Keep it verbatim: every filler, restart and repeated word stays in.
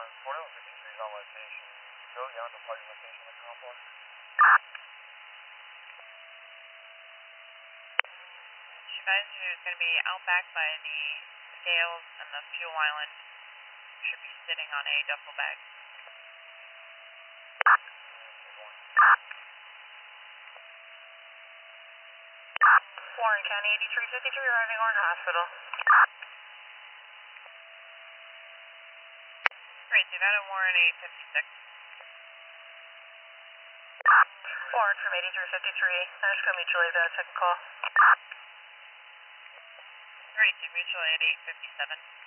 forty-one fifty-three is on location. Go down to party location in the complex. Advisor is going to be out back by the scales and the fuel island. Should be sitting on a duffel bag. Warren County eighty-three fifty-three arriving Warren Hospital. Great, so that at Warren eight fifty-six. Warren from eighty-three fifty-three, Nashco Mutual Aid, uh, second call. Great, so mutual aid eight fifty-seven.